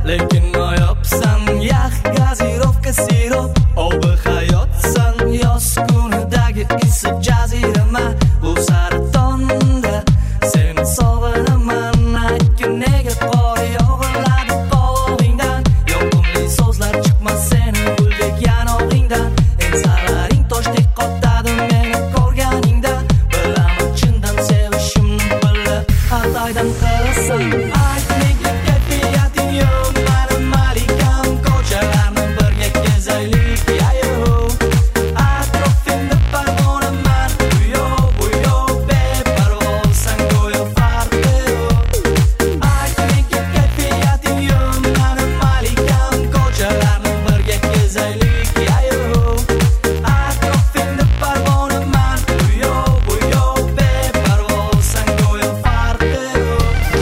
lekin noyobsan. Yax gazirovka sirop, obi hayotsan. Yoz kunidagi issiq jazirama, bu saratonda seni sog'inaman. Aytgin nega qor yog'iladi qovog'ingdan, yoqimli so'zlar chiqmas seni guldek yanog'ingdan. Ensalaring toshdek qotadi meni ko'rganingda, bilaman chindan sevishimni bilib xatoydan qarasam. Ayt nega kayfiyating yo'q, mani malikam, ko'chalarni birga kezaylik yayo. Atrofingda parvonaman, bu yo'q beparvosan go'yo farqi yo'q. Ayt nega kayfiyating yo'q, mani malikam, ko'chalarni birga kezaylik yayo. Atrofingda parvonaman, bu yo'q beparvosan go'yo farqi yo'q.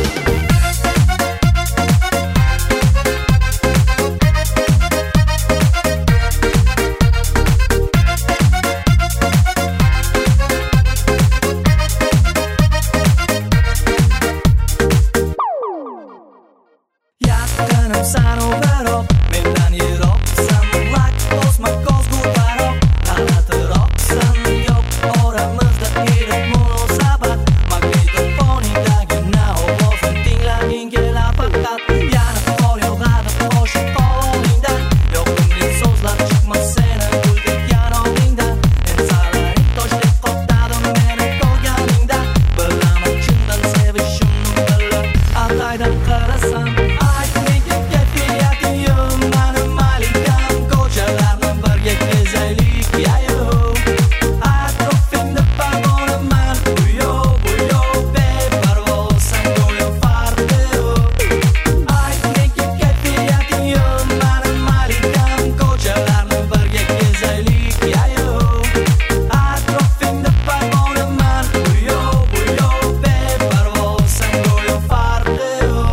Yaqinim san o'garoq, mendan yiroqsan. Laktoz makoz g'ubaroq, g'alatiroqsan. Yo'q oramizda iliq munosabat, magnitofoningdagi ovozim tinglaging kelar faqat. Yana qor yog'adi qo'shiq qovog'ingdan, yoqimli so'zlar chiqmas seni guldek yanog'ingdan. Ensalaring toshdek qotadi meni ko'rganingda, bilaman chindan sevishimni bilib xatoydan qarasam. Ayt nega kayfiyating yo'q, mani malikam, ko'chalarni birga kezaylik yayo. Atrofingda parvonaman, bu yo'q beparvosan go'yo farqi yo'q. Ayt nega kayfiyating yo'q, mani malikam, ko'chalarni birga kezaylik yayo. Atrofingda parvonaman, bu yo'q beparvosan go'yo farqi yo'q.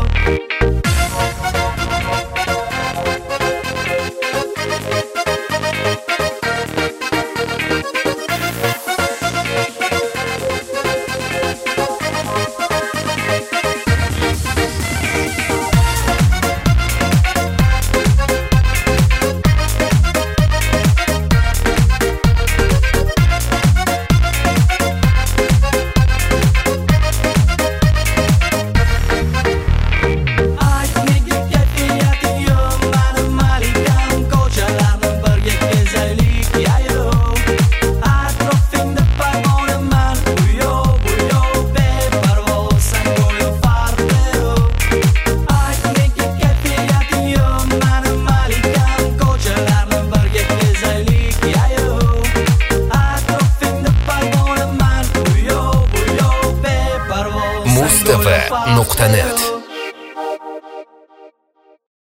Ayt nega kayfiyating yo'q, mani malikam, ko'chalarni birga kezaylik yayo. Atrofingda parvonaman, bu yo'q beparvosan go'yo farqi yo'q. Ayt nega kayfiyating yo'q, mani malikam, ko'chalarni birga kezaylik yayo. Atrofingda parvonaman, bu yo'q beparvosan go'yo farqi yo'q. Mustafa.net